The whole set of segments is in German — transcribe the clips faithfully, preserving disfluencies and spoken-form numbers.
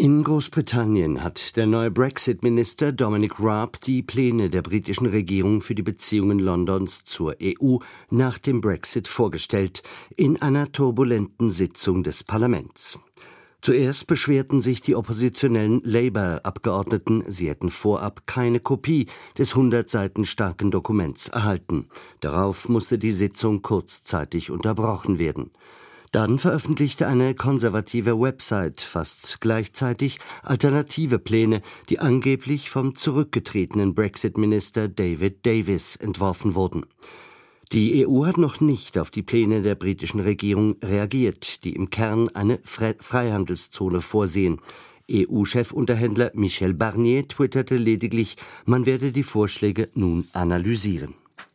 In Großbritannien hat der neue Brexit-Minister Dominic Raab die Pläne der britischen Regierung für die Beziehungen Londons zur E U nach dem Brexit vorgestellt, in einer turbulenten Sitzung des Parlaments. Zuerst beschwerten sich die oppositionellen Labour-Abgeordneten, sie hätten vorab keine Kopie des hundert Seiten starken Dokuments erhalten. Darauf musste die Sitzung kurzzeitig unterbrochen werden. Dann veröffentlichte eine konservative Website fast gleichzeitig alternative Pläne, die angeblich vom zurückgetretenen Brexit-Minister David Davis entworfen wurden. Die E U hat noch nicht auf die Pläne der britischen Regierung reagiert, die im Kern eine Fre- Freihandelszone vorsehen. E U-Chefunterhändler Michel Barnier twitterte lediglich, man werde die Vorschläge nun analysieren.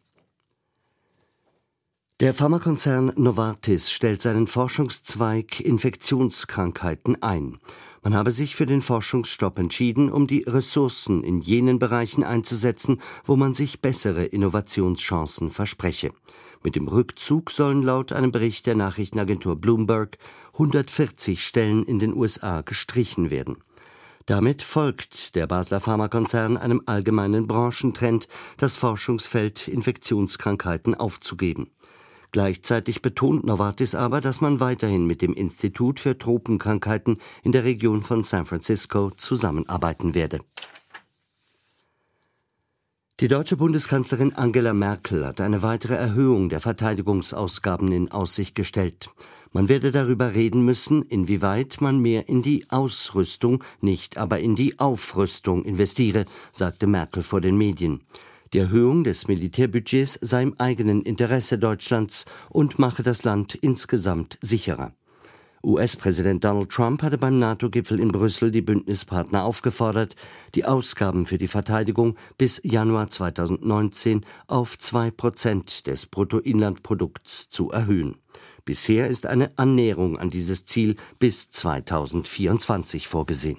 Der Pharmakonzern Novartis stellt seinen Forschungszweig Infektionskrankheiten ein. Man habe sich für den Forschungsstopp entschieden, um die Ressourcen in jenen Bereichen einzusetzen, wo man sich bessere Innovationschancen verspreche. Mit dem Rückzug sollen laut einem Bericht der Nachrichtenagentur Bloomberg hundertvierzig Stellen in den U S A gestrichen werden. Damit folgt der Basler Pharmakonzern einem allgemeinen Branchentrend, das Forschungsfeld Infektionskrankheiten aufzugeben. Gleichzeitig betont Novartis aber, dass man weiterhin mit dem Institut für Tropenkrankheiten in der Region von San Francisco zusammenarbeiten werde. Die deutsche Bundeskanzlerin Angela Merkel hat eine weitere Erhöhung der Verteidigungsausgaben in Aussicht gestellt. Man werde darüber reden müssen, inwieweit man mehr in die Ausrüstung, nicht aber in die Aufrüstung investiere, sagte Merkel vor den Medien. Die Erhöhung des Militärbudgets sei im eigenen Interesse Deutschlands und mache das Land insgesamt sicherer. U S-Präsident Donald Trump hatte beim NATO-Gipfel in Brüssel die Bündnispartner aufgefordert, die Ausgaben für die Verteidigung bis Januar zweitausendneunzehn auf zwei Prozent des Bruttoinlandprodukts zu erhöhen. Bisher ist eine Annäherung an dieses Ziel bis zweitausendvierundzwanzig vorgesehen.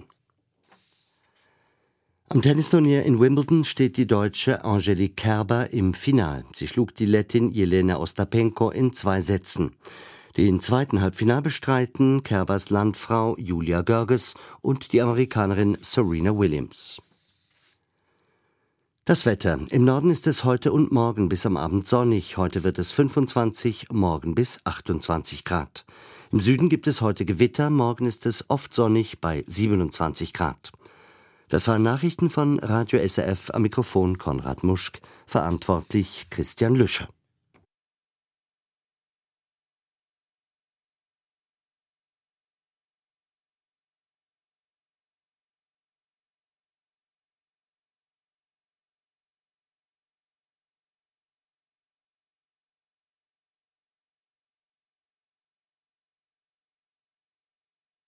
Am Tennisturnier in Wimbledon steht die Deutsche Angelique Kerber im Finale. Sie schlug die Lettin Jelena Ostapenko in zwei Sätzen. Den zweiten Halbfinal bestreiten Kerbers Landfrau Julia Görges und die Amerikanerin Serena Williams. Das Wetter. Im Norden ist es heute und morgen bis am Abend sonnig. Heute wird es fünfundzwanzig, morgen bis achtundzwanzig Grad. Im Süden gibt es heute Gewitter, morgen ist es oft sonnig bei siebenundzwanzig Grad. Das waren Nachrichten von Radio S R F, am Mikrofon Konrad Muschk, verantwortlich Christian Lüscher.